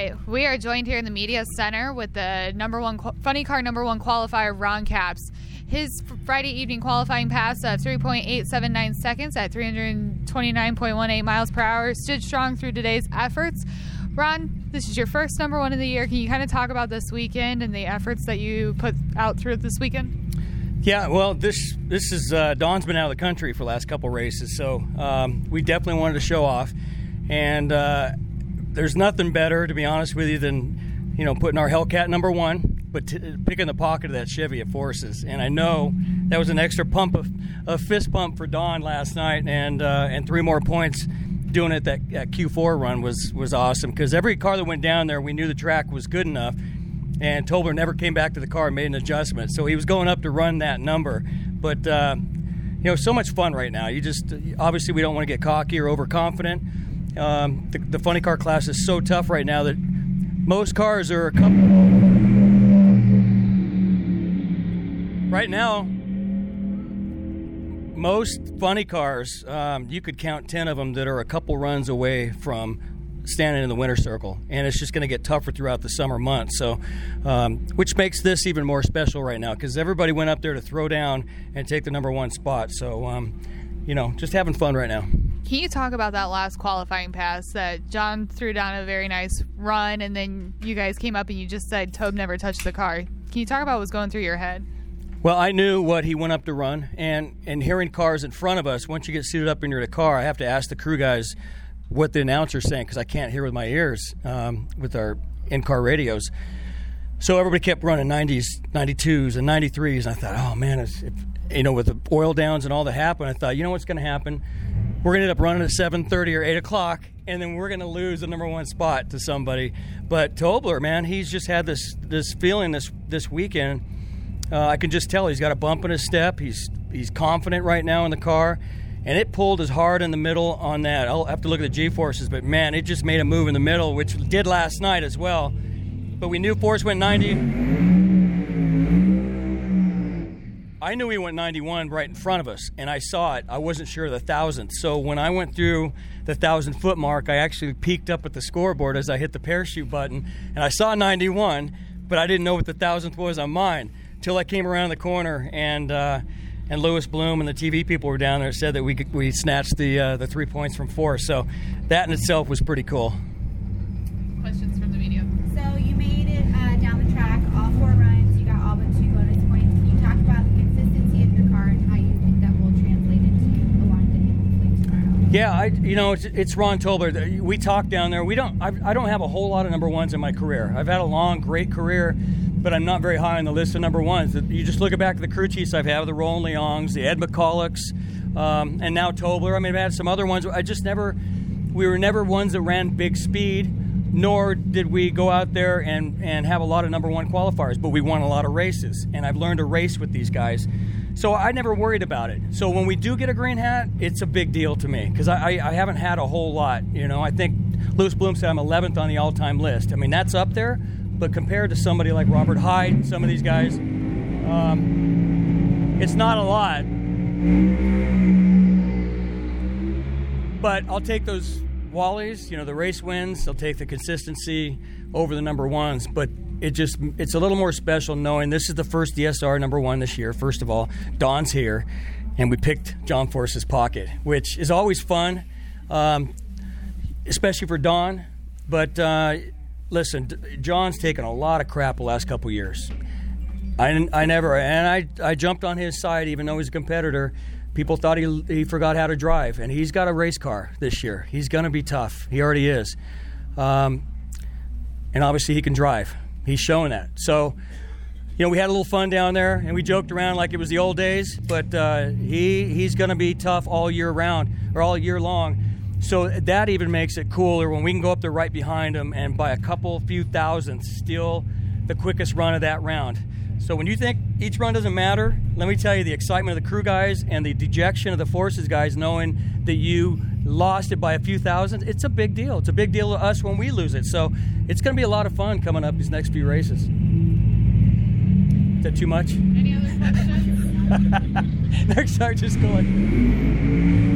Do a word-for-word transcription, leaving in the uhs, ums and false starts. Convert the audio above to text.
right, we are joined here in the media center with the number one funny car number one qualifier, Ron Capps. His Friday evening qualifying pass of three point eight seven nine seconds at three hundred twenty-nine point one eight miles per hour stood strong through today's efforts. Ron, this is your first number one of the year. Can you kind of talk about this weekend and the efforts that you put out through this weekend? Yeah, well, this this is uh, Don's been out of the country for the last couple races, so um, we definitely wanted to show off. And uh, there's nothing better, to be honest with you, than you know putting our Hellcat number one, but t- picking the pocket of that Chevy at Forces. And I know that was an extra pump of a fist pump for Don last night, and uh, and three more points doing it that, that Q four run was was awesome, because every car that went down there, we knew the track was good enough, and Tobler never came back to the car and made an adjustment, so he was going up to run that number. But uh, you know, so much fun right now. You just obviously we don't want to get cocky or overconfident. Um, the, the funny car class is so tough right now that most cars are a couple. Right now, most funny cars, um, you could count ten of them that are a couple runs away from standing in the winner's circle, and it's just going to get tougher throughout the summer months. So, um, which makes this even more special right now, because everybody went up there to throw down and take the number one spot. So, um, you know, just having fun right now. Can you talk about that last qualifying pass that John threw down a very nice run, and then you guys came up and you just said Tobe never touched the car? Can you talk about what was going through your head? Well, I knew what he went up to run, and, and hearing cars in front of us, once you get seated up in your car, I have to ask the crew guys what the announcer's saying, because I can't hear with my ears um, with our in-car radios. So everybody kept running nineties, ninety-twos, and ninety-threes, and I thought, oh, man, it's, if, you know, with the oil downs and all that happened, I thought, you know what's going to happen? We're going to end up running at seven thirty or eight o'clock, and then we're going to lose the number one spot to somebody. But Tobler, man, he's just had this this feeling this this weekend. Uh, I can just tell he's got a bump in his step. He's he's confident right now in the car, and it pulled as hard in the middle on that. I'll have to look at the G-forces, but, man, it just made a move in the middle, which did last night as well. But we knew Force went ninety. I knew he went ninety-one right in front of us, and I saw it. I wasn't sure of the thousandth. So when I went through the thousand-foot mark, I actually peeked up at the scoreboard as I hit the parachute button, and I saw ninety-one, but I didn't know what the thousandth was on mine till I came around the corner, and uh, and Lewis Bloom and the T V people were down there, said that we we snatched the uh, the three points from Force. So that in itself was pretty cool. Questions from the media. So you made it uh, down the track, all four runs. You got all but two bonus points. Can you talk about the consistency of your car and how you think that will translate into a line that you Yeah, I you know it's, it's Ron Tobler. We talked down there. We don't. I, I don't have a whole lot of number ones in my career. I've had a long, great career, but I'm not very high on the list of number ones. You just look back at the crew chiefs I've had, the Roland Leongs, the Ed McCullochs, um, and now Tobler. I mean, I've had some other ones. I just never, we were never ones that ran big speed, nor did we go out there and, and have a lot of number one qualifiers, but we won a lot of races, and I've learned to race with these guys. So I never worried about it. So when we do get a green hat, it's a big deal to me, because I, I, I haven't had a whole lot. You know, I think Lewis Bloom said I'm eleventh on the all-time list. I mean, that's up there. But compared to somebody like Robert Hyde, some of these guys, um, it's not a lot. But I'll take those Wallies, you know, the race wins. I'll take the consistency over the number ones. But it just it's a little more special knowing this is the first D S R number one this year. First of all, Don's here, and we picked John Force's pocket, which is always fun, um, especially for Don. But uh, listen, John's taken a lot of crap the last couple years. I, I never, and I, I jumped on his side even though he's a competitor. People thought he he forgot how to drive, and he's got a race car this year. He's going to be tough. He already is. Um, and obviously he can drive. He's showing that. So, you know, we had a little fun down there, and we joked around like it was the old days, but uh, he he's going to be tough all year round, or all year long. So that even makes it cooler when we can go up there right behind him and by a couple, few thousandths steal the quickest run of that round. So when you think each run doesn't matter, let me tell you, the excitement of the crew guys and the dejection of the Forces guys knowing that you lost it by a few thousandths, it's a big deal. It's a big deal to us when we lose it. So it's going to be a lot of fun coming up these next few races. Is that too much? Any other questions? Next start just going.